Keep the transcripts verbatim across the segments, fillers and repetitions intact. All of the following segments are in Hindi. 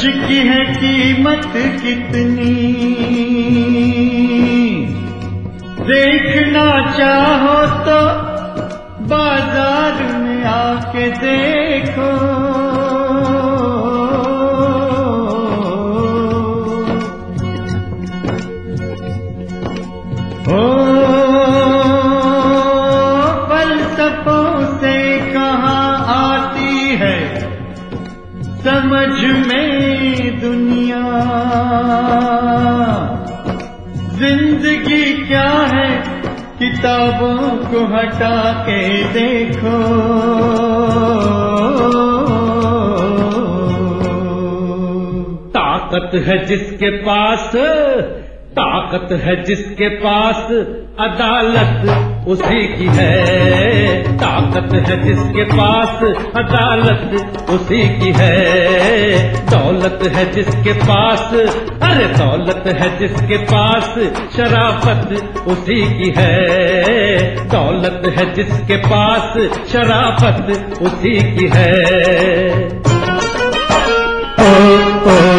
सच की है कीमत कितनी, देखना चाहो तो बाजार में आके देखो। ओ फलसफों से कहाँ आती है समझ में दुनिया, जिंदगी क्या है किताबों को हटा के देखो। ताकत है जिसके पास, ताकत है जिसके पास, अदालत उसी की है। ताकत है जिसके पास, अदालत उसी की है। दौलत है जिसके पास, अरे दौलत है जिसके पास, शराफत उसी की है। दौलत है जिसके पास, शराफत उसी की है। ओ, ओ,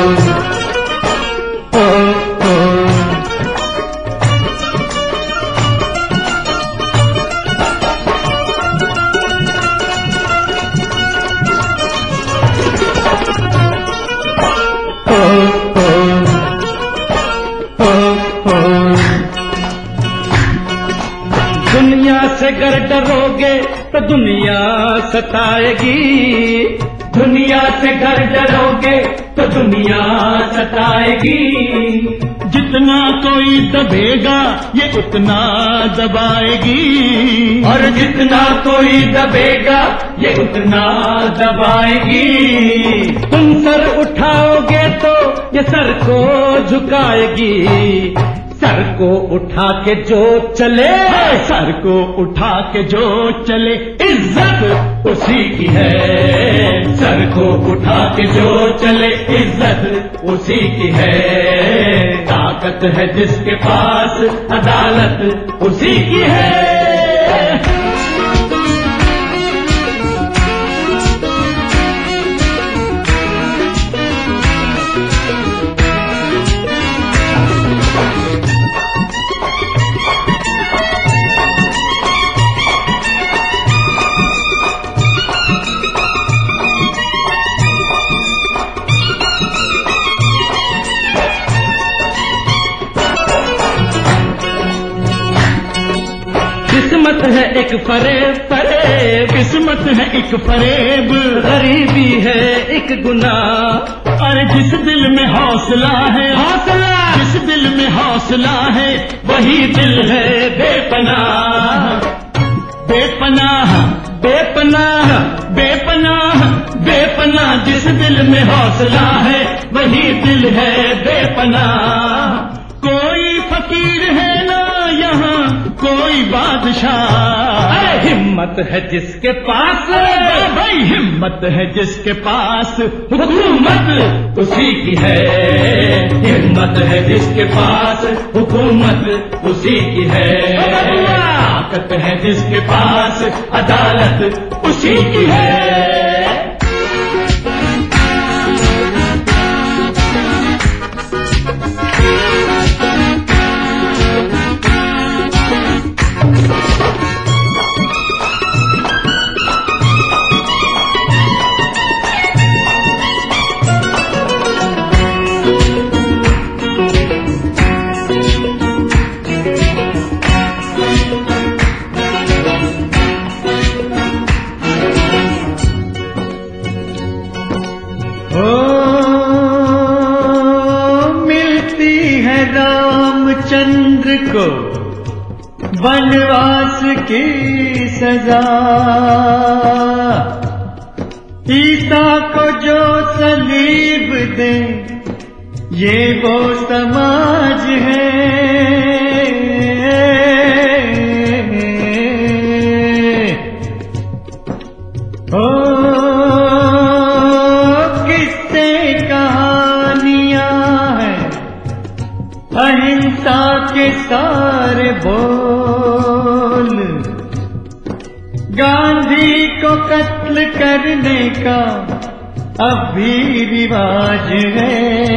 दुनिया से गर डरोगे तो दुनिया सताएगी। दुनिया से गर डरोगे तो दुनिया सताएगी। जितना कोई दबेगा ये उतना दबाएगी, और जितना कोई दबेगा ये उतना दबाएगी। तुम सर उठाओगे तो ये सर को झुकाएगी। सर को उठा के जो चले, सर को उठा के जो चले, इज्जत उसी की है। सर को उठा के जो चले, इज्जत उसी की है। ताकत है जिसके पास, अदालत उसी की है। किस्मत है एक फरेब फरेब, किस्मत है एक फरेब। गरीबी है एक गुनाह, और जिस दिल में हौसला है, हौसला जिस दिल में हौसला है, वही दिल है बेपनाह। बेपनाह बेपनाह बेपनाह बेपनाह, जिस दिल में हौसला है वही दिल है बेपनाह। कोई फकीर है ना यहाँ कोई बादशाह, अरे हिम्मत है जिसके पास, भाई हिम्मत है जिसके पास, हुकूमत उसी की है। हिम्मत है जिसके पास, हुकूमत उसी की है। ताकत है जिसके पास, अदालत उसी की है। रामचंद्र को वनवास की सजा, ईसा को जो सलीब दे ये वो समाज है। ओ किस्से कहानियां हैं, अहिंसा के सारे बोल, गांधी को कत्ल करने का अब भी रिवाज है।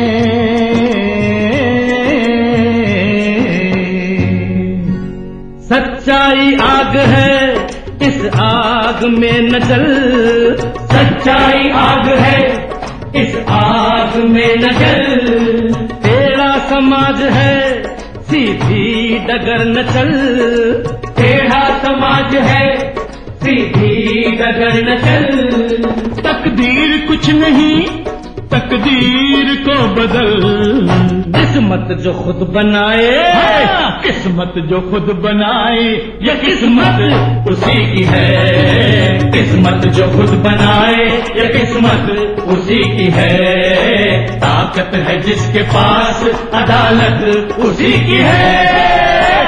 सच्चाई आग है, इस आग में न जल। सच्चाई आग है, इस आग में न जल। तेरा समाज है, सीधी डगर न चल। तेरा समाज है, सीधी डगर न चल। तकदीर कुछ नहीं, तकदीर को बदल। किस्मत जो खुद बनाए, किस्मत जो खुद बनाए, ये किस्मत उसी की है। किस्मत जो खुद बनाए, ये किस्मत उसी की है। ताकत है जिसके पास, अदालत उसी की है।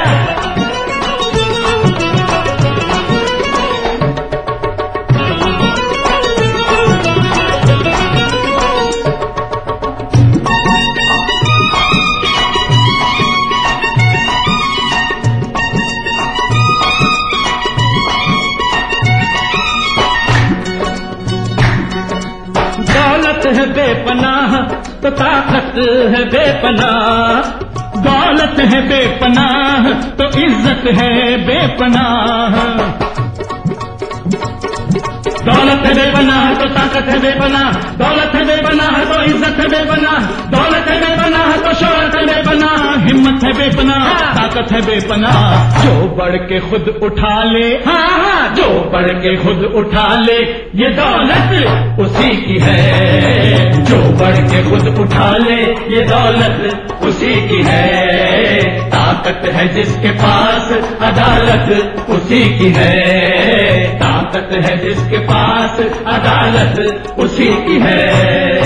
दौलत है बेपनाह तो ताकत है बेपनाह। दौलत है बेपनाह तो इज्जत है बेपनाह। दौलत है बेपनाह तो ताकत है बेपनाह। दौलत है बेपनाह तो इज्जत है बेपनाह। दौलत है बेपनाह तो शोहरत है बेपनाह। हिम्मत है बेपनाह, ताकत है बेपनाह। जो बढ़ के खुद उठा ले, हाँ हाँ, जो बढ़ के खुद उठा ले, ये दौलत उसी की है। जो बढ़ के खुद उठा ले, ये दौलत उसी की है। ताकत है जिसके पास, अदालत उसी की है। ताकत है जिसके पास, अदालत उसी की है।